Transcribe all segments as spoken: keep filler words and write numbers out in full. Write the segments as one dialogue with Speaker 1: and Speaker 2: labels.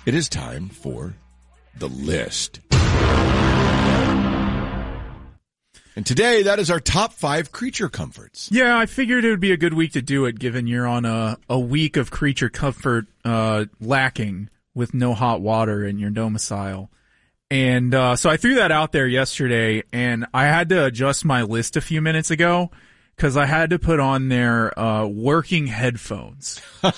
Speaker 1: It is time for the list. And today, that is our top five creature comforts.
Speaker 2: Yeah, I figured it would be a good week to do it, given you're on a, a week of creature comfort uh, lacking with no hot water in your domicile. And uh, so I threw that out there yesterday, and I had to adjust my list a few minutes ago because I had to put on there uh, working headphones.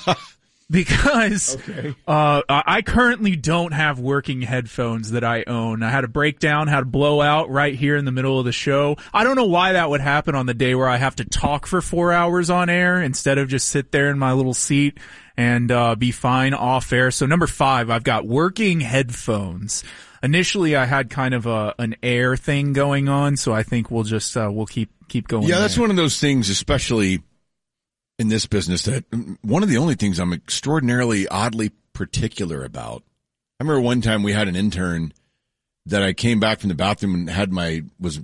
Speaker 2: Because okay. uh, I currently don't have working headphones that I own. I had a breakdown, had a blowout right here in the middle of the show. I don't know why that would happen on the day where I have to talk for four hours on air instead of just sit there in my little seat and uh, be fine off air. So number five, I've got working headphones. Initially, I had kind of a an air thing going on, so I think we'll just uh, we'll keep keep going.
Speaker 1: Yeah, that's
Speaker 2: there.
Speaker 1: one of those things, especially in this business, that one of the only things I'm extraordinarily oddly particular about. I remember one time we had an intern that I came back from the bathroom and had my was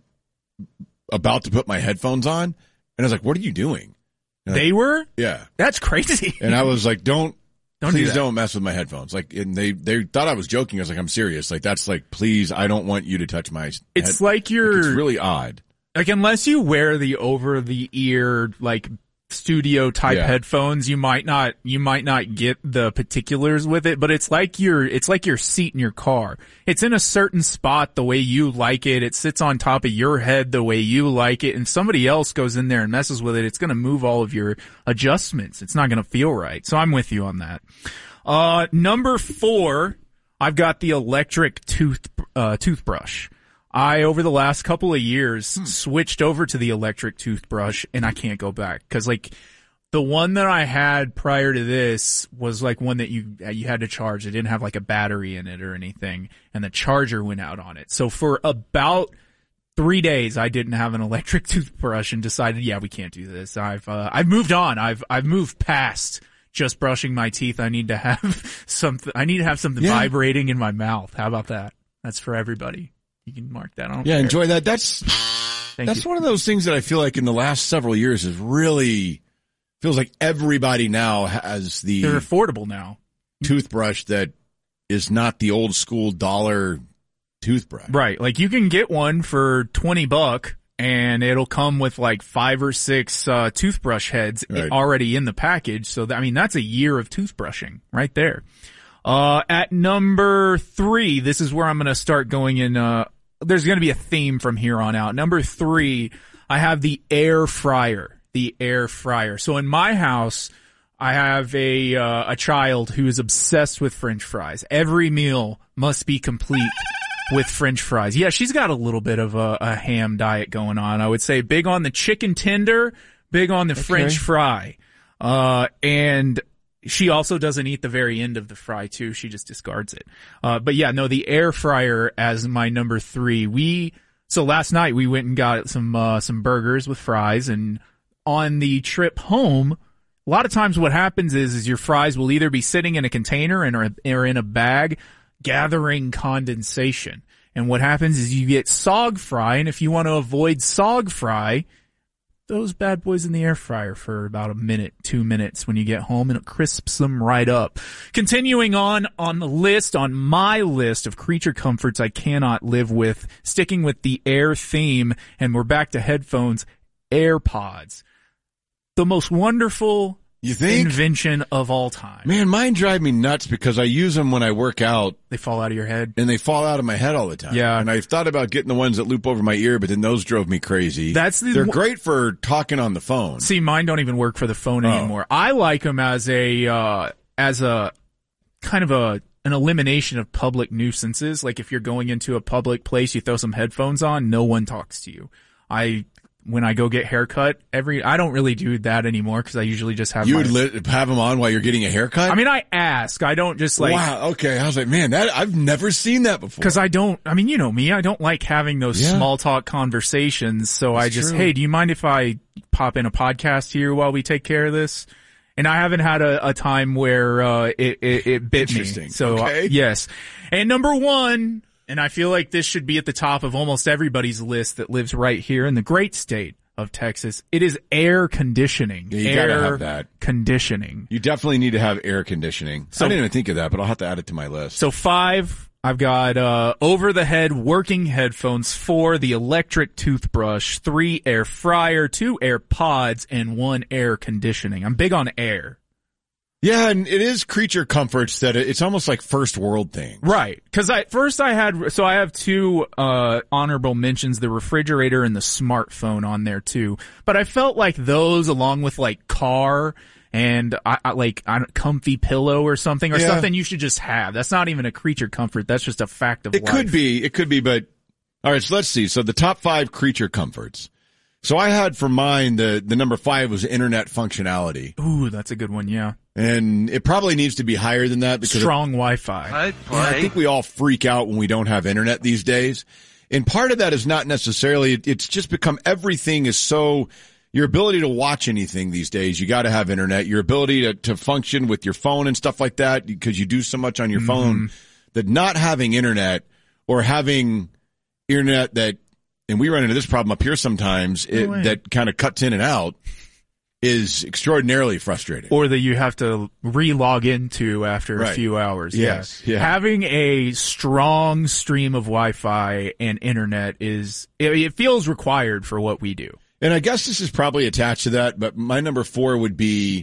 Speaker 1: about to put my headphones on, and I was like, "What are you doing?" And
Speaker 2: they
Speaker 1: I,
Speaker 2: were,
Speaker 1: yeah,
Speaker 2: that's crazy.
Speaker 1: And I was like, "Don't."
Speaker 2: Don't
Speaker 1: please
Speaker 2: do
Speaker 1: don't mess with my headphones. Like, and they, they thought I was joking. I was like, I'm serious. Like, that's like, please, I don't want you to touch my
Speaker 2: It's
Speaker 1: head.
Speaker 2: like you're,
Speaker 1: like, it's really odd.
Speaker 2: Like, unless you wear the over the ear, like, studio type
Speaker 1: yeah.
Speaker 2: headphones, you might not, you might not get the particulars with it, but it's like your, it's like your seat in your car. It's in a certain spot the way you like it. It sits on top of your head the way you like it, and somebody else goes in there and messes with it. It's gonna move all of your adjustments. It's not gonna feel right. So I'm with you on that. Uh, number four, I've got the electric tooth, uh, toothbrush. I, over the last couple of years, hmm. switched over to the electric toothbrush, and I can't go back. Cause like, the one that I had prior to this was like one that you, you had to charge. It didn't have like a battery in it or anything, and the charger went out on it. So for about three days, I didn't have an electric toothbrush and decided, yeah, we can't do this. I've, uh, I've moved on. I've, I've moved past just brushing my teeth. I need to have something, I need to have something yeah. vibrating in my mouth. How about that? That's for everybody. You can mark that on.
Speaker 1: Yeah, care. Enjoy that. That's
Speaker 2: Thank
Speaker 1: that's
Speaker 2: you.
Speaker 1: one of those things that I feel like in the last several years is really feels like everybody now has the
Speaker 2: They're affordable now.
Speaker 1: Toothbrush that is not the old school dollar toothbrush.
Speaker 2: Right. Like you can get one for twenty bucks and it'll come with like five or six uh toothbrush heads
Speaker 1: right.
Speaker 2: already in the package. So that, I mean, that's a year of toothbrushing right there. Uh, at number three, this is where I'm going to start going in, uh, there's going to be a theme from here on out. Number three, I have the air fryer, the air fryer. So in my house, I have a, uh, a child who is obsessed with French fries. Every meal must be complete with French fries. Yeah, she's got a little bit of a, a ham diet going on. I would say big on the chicken tender, big on the okay. French fry. Uh, and she also doesn't eat the very end of the fry too. She just discards it. Uh, but yeah, no, the air fryer as my number three. We, so last night we went and got some, uh, some burgers with fries, and on the trip home, a lot of times what happens is, is your fries will either be sitting in a container and or, or in a bag gathering condensation. And what happens is you get sog fry, and if you want to avoid sog fry, those bad boys in the air fryer for about a minute, two minutes when you get home, and it crisps them right up. Continuing on on the list, on my list of creature comforts I cannot live with, sticking with the air theme, and we're back to headphones, AirPods. The most wonderful
Speaker 1: you think?
Speaker 2: invention of all time.
Speaker 1: Man, mine drive me nuts because I use them when I work out.
Speaker 2: They fall out of your head.
Speaker 1: And they fall out of my head all the time.
Speaker 2: Yeah.
Speaker 1: And I've thought about getting the ones that loop over my ear, but then those drove me crazy.
Speaker 2: That's the,
Speaker 1: They're great for talking on the phone.
Speaker 2: See, mine don't even work for the phone
Speaker 1: oh.
Speaker 2: anymore. I like them as a, uh, as a kind of a, an elimination of public nuisances. Like if you're going into a public place, you throw some headphones on, no one talks to you. I, When I go get haircut, every I don't really do that anymore because I usually just have.
Speaker 1: You
Speaker 2: my,
Speaker 1: would li- have them on while you're getting a haircut?
Speaker 2: I mean, I ask. I don't just like.
Speaker 1: Wow. Okay. I was like, man, that I've never seen that before.
Speaker 2: Because I don't. I mean, you know me. I don't like having those
Speaker 1: yeah.
Speaker 2: small talk conversations. So
Speaker 1: That's
Speaker 2: I just,
Speaker 1: true.
Speaker 2: hey, do you mind if I pop in a podcast here while we take care of this? And I haven't had a, a time where uh, it, it it bit
Speaker 1: Interesting.
Speaker 2: me. So
Speaker 1: okay.
Speaker 2: uh, yes. And number one. And I feel like this should be at the top of almost everybody's list that lives right here in the great state of Texas. It is air conditioning.
Speaker 1: Yeah, you
Speaker 2: air
Speaker 1: gotta have that.
Speaker 2: conditioning.
Speaker 1: You definitely need to have air conditioning.
Speaker 2: So,
Speaker 1: I didn't even think of that, but I'll have to add it to my list.
Speaker 2: So five, I've got uh over-the-head working headphones, four, the electric toothbrush, three, air fryer, two, AirPods, and one, air conditioning. I'm big on air.
Speaker 1: Yeah, and it is creature comforts that it's almost like first world thing.
Speaker 2: Right. Cause I, first I had, so I have two, uh, honorable mentions, the refrigerator and the smartphone on there too. But I felt like those along with like car and I, I like, I don't, comfy pillow or something or
Speaker 1: yeah.
Speaker 2: something you should just have. That's not even a creature comfort. That's just a fact of
Speaker 1: it
Speaker 2: life.
Speaker 1: It could be, it could be, but all right, so let's see. So the top five creature comforts. So I had for mine, the, the number five was internet functionality.
Speaker 2: Ooh, that's a good one. Yeah.
Speaker 1: And it probably needs to be higher than that because
Speaker 2: strong Wi-Fi.
Speaker 1: Yeah, I think we all freak out when we don't have internet these days. And part of that is not necessarily, it's just become everything is so, your ability to watch anything these days, you got to have internet, your ability to, to function with your phone and stuff like that because you do so much on your mm-hmm. phone that not having internet or having internet that, and we run into this problem up here sometimes, it, no that kind of cuts in and out, is extraordinarily frustrating.
Speaker 2: Or that you have to re-log into after right. a few hours.
Speaker 1: Yes.
Speaker 2: Yeah.
Speaker 1: yeah.
Speaker 2: Having a strong stream of Wi-Fi and internet is, it, it feels required for what we do.
Speaker 1: And I guess this is probably attached to that, but my number four would be,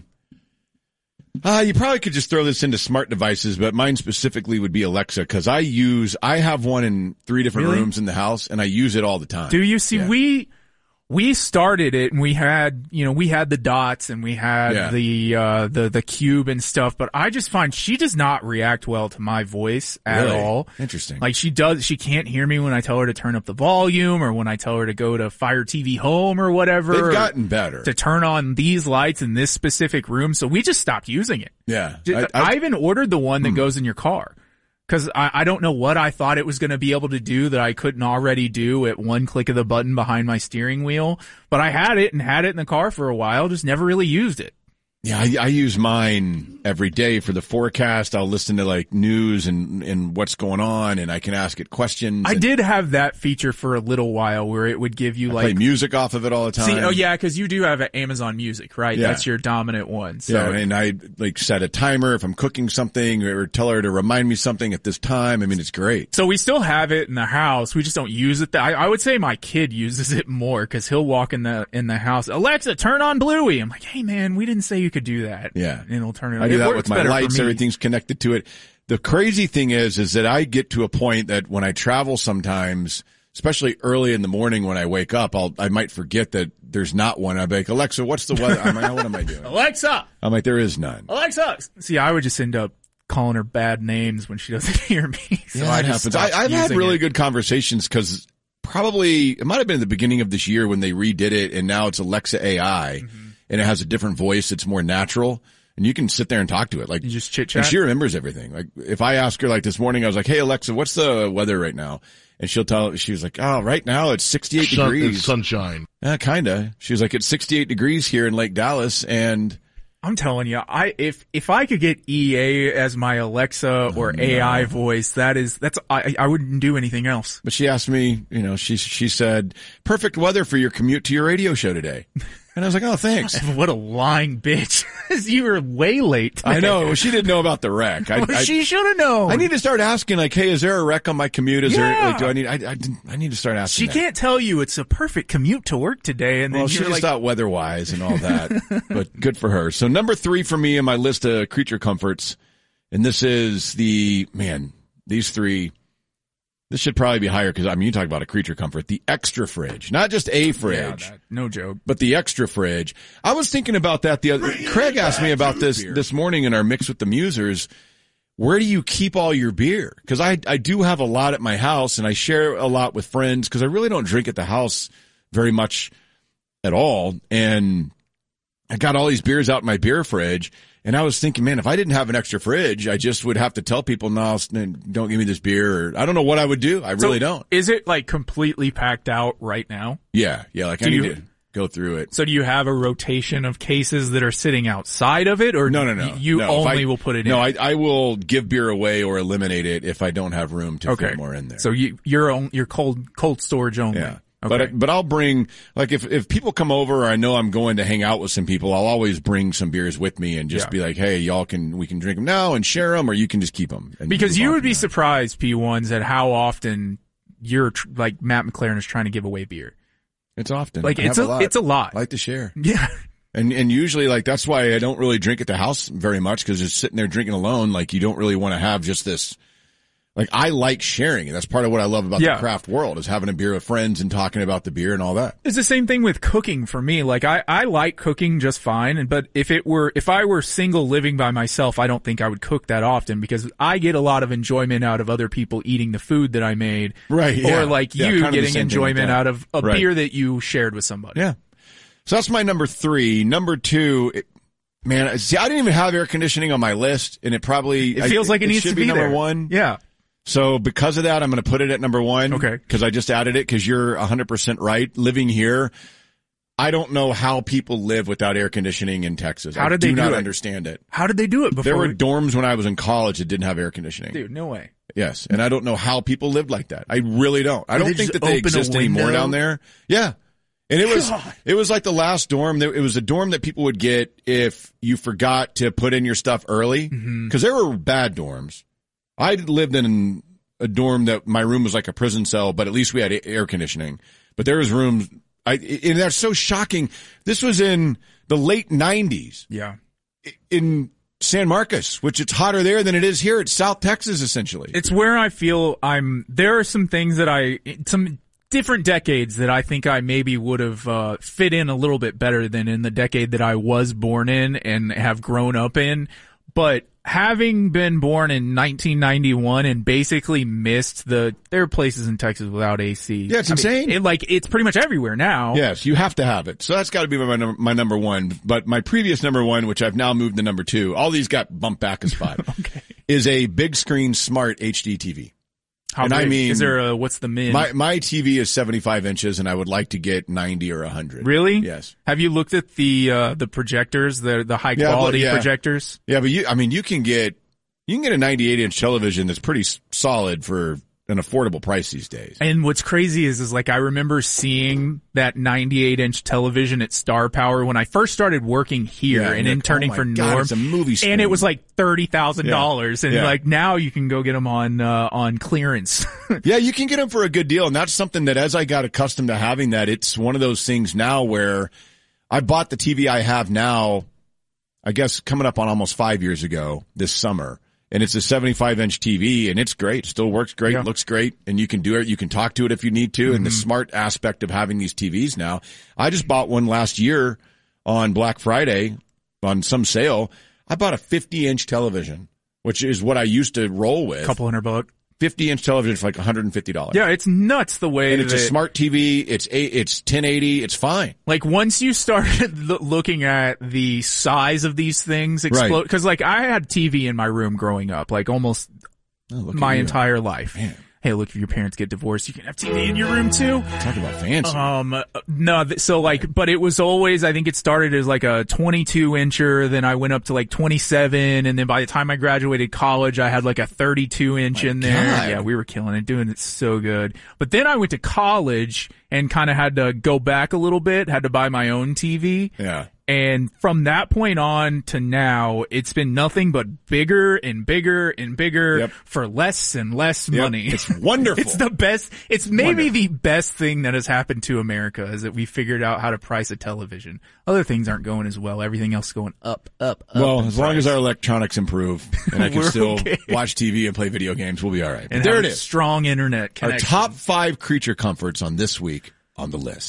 Speaker 1: uh, you probably could just throw this into smart devices, but mine specifically would be Alexa, because I use, I have one in three different
Speaker 2: really?
Speaker 1: rooms in the house, and I use it all the time.
Speaker 2: Do you see,
Speaker 1: yeah.
Speaker 2: we, we started it and we had, you know, we had the dots and we had
Speaker 1: yeah.
Speaker 2: the, uh, the, the cube and stuff, but I just find she does not react well to my voice at
Speaker 1: really?
Speaker 2: all.
Speaker 1: Interesting.
Speaker 2: Like she does, she can't hear me when I tell her to turn up the volume or when I tell her to go to Fire T V Home or whatever.
Speaker 1: They've gotten better.
Speaker 2: To turn on these lights in this specific room. So we just stopped using it.
Speaker 1: Yeah.
Speaker 2: I, I, I even ordered the one that
Speaker 1: hmm.
Speaker 2: goes in your car. Cause I, I don't know what I thought it was going to be able to do that I couldn't already do at one click of the button behind my steering wheel. But I had it and had it in the car for a while, just never really used it.
Speaker 1: Yeah, I, I use mine every day for the forecast. I'll listen to like news and, and what's going on, and I can ask it questions.
Speaker 2: I did have that feature for a little while where it would give you
Speaker 1: I
Speaker 2: like
Speaker 1: play music off of it all the time.
Speaker 2: See, oh yeah, because you do have Amazon Music, right?
Speaker 1: Yeah.
Speaker 2: That's your dominant one. So.
Speaker 1: Yeah, and I like set a timer if I'm cooking something, or tell her to remind me something at this time. I mean, it's great.
Speaker 2: So we still have it in the house. We just don't use it. I, I would say my kid uses it more because he'll walk in the in the house. Alexa, turn on Bluey. I'm like, hey man, we didn't say you could do that.
Speaker 1: Yeah.
Speaker 2: And it'll turn it on.
Speaker 1: I do
Speaker 2: it
Speaker 1: that with my lights.
Speaker 2: Me.
Speaker 1: Everything's connected to it. The crazy thing is, is that I get to a point that when I travel sometimes, especially early in the morning when I wake up, I'll, I might forget that there's not one. I'll be like, Alexa, what's the weather? I'm like, what am I doing?
Speaker 2: Alexa!
Speaker 1: I'm like, there is none.
Speaker 2: Alexa! See, I would just end up calling her bad names when she doesn't hear me. So
Speaker 1: yeah,
Speaker 2: I
Speaker 1: it
Speaker 2: just
Speaker 1: happens. I, I've had really
Speaker 2: it.
Speaker 1: good conversations because probably, it might have been at the beginning of this year when they redid it and now it's Alexa A I mm-hmm. and it has a different voice. It's more natural. And you can sit there and talk to it. Like,
Speaker 2: you just chit chat.
Speaker 1: And she remembers everything. Like, if I ask her, like this morning, I was like, hey, Alexa, what's the weather right now? And she'll tell, she was like, oh, right now it's sixty-eight
Speaker 3: Sun,
Speaker 1: degrees.
Speaker 3: It's sunshine.
Speaker 1: Yeah, kinda. She was like, it's sixty-eight degrees here in Lake Dallas. And
Speaker 2: I'm telling you, I, if, if I could get E A as my Alexa or oh, A I no. voice, that is, that's, I, I wouldn't do anything else.
Speaker 1: But she asked me, you know, she, she said, perfect weather for your commute to your radio show today. And I was like, oh, thanks.
Speaker 2: What a lying bitch. You were way late today.
Speaker 1: I know. Well, she didn't know about the wreck. I,
Speaker 2: well,
Speaker 1: I,
Speaker 2: she should have known.
Speaker 1: I need to start asking, like, hey, is there a wreck on my commute? Is
Speaker 2: yeah.
Speaker 1: there, like, do I need, I, I, I need to start asking
Speaker 2: She
Speaker 1: that.
Speaker 2: can't tell you it's a perfect commute to work today. And then
Speaker 1: well,
Speaker 2: you're
Speaker 1: she just
Speaker 2: like,
Speaker 1: thought weather-wise and all that. But good for her. So number three for me in my list of creature comforts, and this is the, man, these three, this should probably be higher because, I mean, you talk about a creature comfort. The extra fridge. Not just a fridge.
Speaker 2: Yeah, that, no joke.
Speaker 1: But the extra fridge. I was thinking about that the other, Craig asked me about this this morning in our Mix with the Musers. Where do you keep all your beer? Because I, I do have a lot at my house and I share a lot with friends because I really don't drink at the house very much at all. And I got all these beers out in my beer fridge. And I was thinking, man, if I didn't have an extra fridge, I just would have to tell people, no, don't give me this beer. Or I don't know what I would do. I really
Speaker 2: so
Speaker 1: don't.
Speaker 2: Is it like completely packed out right now?
Speaker 1: Yeah. Yeah. Like
Speaker 2: do
Speaker 1: I need
Speaker 2: you,
Speaker 1: to go through it.
Speaker 2: So do you have a rotation of cases that are sitting outside of it? Or
Speaker 1: no, no, no.
Speaker 2: You
Speaker 1: no,
Speaker 2: only
Speaker 1: I,
Speaker 2: will put it
Speaker 1: no,
Speaker 2: in?
Speaker 1: No, I, I will give beer away or eliminate it if I don't have room to
Speaker 2: okay.
Speaker 1: fit more in there.
Speaker 2: So you, you're on, you're cold, cold storage only.
Speaker 1: Yeah.
Speaker 2: Okay.
Speaker 1: But but I'll bring, like, if if people come over or I know I'm going to hang out with some people, I'll always bring some beers with me and just
Speaker 2: Yeah.
Speaker 1: be like, hey, y'all can, we can drink them now and share them, or you can just keep them.
Speaker 2: Because you would be surprised, P ones, at how often you're, tr- like, Matt McLaren is trying to give away beer.
Speaker 1: It's often.
Speaker 2: Like,
Speaker 1: I
Speaker 2: it's
Speaker 1: have
Speaker 2: a,
Speaker 1: lot.
Speaker 2: it's a lot.
Speaker 1: I like to share.
Speaker 2: Yeah.
Speaker 1: And and usually, like, that's why I don't really drink at the house very much, because just sitting there drinking alone, like, you don't really want to have just this. Like, I like sharing. That's part of what I love about
Speaker 2: Yeah.
Speaker 1: the craft world, is having a beer with friends and talking about the beer and all that.
Speaker 2: It's the same thing with cooking for me. Like, I, I like cooking just fine. And, but if it were, if I were single living by myself, I don't think I would cook that often, because I get a lot of enjoyment out of other people eating the food that I made.
Speaker 1: Right. Yeah.
Speaker 2: Or like
Speaker 1: Yeah,
Speaker 2: you
Speaker 1: kind of the
Speaker 2: getting
Speaker 1: same thing like
Speaker 2: enjoyment
Speaker 1: that.
Speaker 2: out of a
Speaker 1: Right.
Speaker 2: beer that you shared with somebody.
Speaker 1: Yeah. So that's my number three. Number two, it, man, see, I didn't even have air conditioning on my list, and it probably
Speaker 2: It feels
Speaker 1: I,
Speaker 2: like it, needs
Speaker 1: should
Speaker 2: to be,
Speaker 1: number
Speaker 2: there.
Speaker 1: one.
Speaker 2: Yeah.
Speaker 1: So because of that, I'm going to put it at number one.
Speaker 2: Okay.
Speaker 1: Because I just added it, because you're one hundred percent right. Living here, I don't know how people live without air conditioning in Texas.
Speaker 2: How
Speaker 1: I
Speaker 2: did
Speaker 1: do
Speaker 2: they do
Speaker 1: not
Speaker 2: it?
Speaker 1: understand it.
Speaker 2: How did they do it before?
Speaker 1: There were
Speaker 2: we-
Speaker 1: dorms when I was in college that didn't have air conditioning.
Speaker 2: Dude, no way.
Speaker 1: Yes. And I don't know how people lived like that. I really don't. I
Speaker 2: Did
Speaker 1: don't
Speaker 2: they
Speaker 1: think
Speaker 2: just
Speaker 1: that they
Speaker 2: open a
Speaker 1: exist anymore
Speaker 2: window?
Speaker 1: down there. Yeah. And it was,
Speaker 2: God.
Speaker 1: it was like the last dorm. It was a dorm that people would get if you forgot to put in your stuff early.
Speaker 2: Mm-hmm.
Speaker 1: Cause there were bad dorms. I lived in a dorm that my room was like a prison cell, but at least we had air conditioning. But there was rooms, I, and that's so shocking. This was in the late nineties
Speaker 2: Yeah.
Speaker 1: in San Marcos, which it's hotter there than it is here. It's South Texas, essentially.
Speaker 2: It's where I feel I'm, there are some things that I, some different decades that I think I maybe would have, uh, fit in a little bit better than in the decade that I was born in and have grown up in. But having been born in nineteen ninety-one and basically missed the, there are places in Texas without A C.
Speaker 1: Yeah, it's
Speaker 2: I mean,
Speaker 1: insane.
Speaker 2: it, like, it's pretty much everywhere now.
Speaker 1: Yes, you have to have it. So that's got to be my number, my number one. But my previous number one, which I've now moved to number two, all these got bumped back a spot,
Speaker 2: Okay.
Speaker 1: is a big screen smart H D T V.
Speaker 2: How
Speaker 1: And I
Speaker 2: big?
Speaker 1: mean,
Speaker 2: is there a, what's the min?
Speaker 1: My my T V is seventy-five inches, and I would like to get ninety or one hundred.
Speaker 2: Really?
Speaker 1: Yes.
Speaker 2: Have you looked at the, uh, the projectors, the, the high
Speaker 1: Yeah,
Speaker 2: quality
Speaker 1: but- yeah.
Speaker 2: projectors?
Speaker 1: Yeah, but you, I mean, you can get you can get a ninety-eight inch television that's pretty s- solid for an affordable price these days.
Speaker 2: And what's crazy is, is like I remember seeing that ninety-eight inch television at Star Power when I first started working here
Speaker 1: Yeah,
Speaker 2: and
Speaker 1: you're like,
Speaker 2: interning
Speaker 1: oh my
Speaker 2: for
Speaker 1: God,
Speaker 2: Norm.
Speaker 1: it's a movie screen.
Speaker 2: And it was like thirty thousand dollars. And
Speaker 1: Yeah.
Speaker 2: like now you can go get them on, uh, on clearance.
Speaker 1: Yeah, you can get them for a good deal. And that's something that as I got accustomed to having that, it's one of those things now where I bought the T V I have now, I guess coming up on almost five years ago this summer. And it's a seventy-five inch T V, and it's great. Still works great,
Speaker 2: Yeah.
Speaker 1: looks great, and you can do it. You can talk to it if you need to. And the smart aspect of having these T Vs now. I just bought one last year on Black Friday on some sale. I bought a fifty inch television, which is what I used to roll with.
Speaker 2: Couple hundred bucks.
Speaker 1: fifty inch television for like one hundred fifty dollars.
Speaker 2: Yeah, it's nuts the way
Speaker 1: And it's
Speaker 2: that,
Speaker 1: a smart T V. It's a, it's ten eighty. It's fine.
Speaker 2: like once you started lo- looking at the size of these things explode,
Speaker 1: Right.
Speaker 2: cause like I had T V in my room growing up, like almost
Speaker 1: Oh, look at
Speaker 2: my
Speaker 1: you.
Speaker 2: entire life.
Speaker 1: Man.
Speaker 2: Hey, look, if your parents get divorced, you can have T V in your room too.
Speaker 1: Talk about fancy.
Speaker 2: Um, uh, no, th- so like, but it was always, I think it started as like a twenty-two incher, then I went up to like twenty-seven, and then by the time I graduated college, I had like a thirty-two inch in there.
Speaker 1: God.
Speaker 2: Yeah, we were killing it, doing it so good. But then I went to college and kind of had to go back a little bit, had to buy my own T V.
Speaker 1: Yeah.
Speaker 2: And from that point on to now, it's been nothing but bigger and bigger and bigger
Speaker 1: Yep.
Speaker 2: for less and less
Speaker 1: Yep.
Speaker 2: money.
Speaker 1: It's wonderful.
Speaker 2: It's the best. It's maybe
Speaker 1: Wonderful.
Speaker 2: the best thing that has happened to America is that we figured out how to price a television. Other things aren't going as well. Everything else is going up, up, up.
Speaker 1: Well,
Speaker 2: in
Speaker 1: as long
Speaker 2: price.
Speaker 1: as our electronics improve and I can
Speaker 2: We're
Speaker 1: still
Speaker 2: okay.
Speaker 1: watch T V and play video games, we'll be all right. But
Speaker 2: and
Speaker 1: there
Speaker 2: have
Speaker 1: it is.
Speaker 2: strong internet
Speaker 1: Our
Speaker 2: connection.
Speaker 1: top five creature comforts on this week on the list.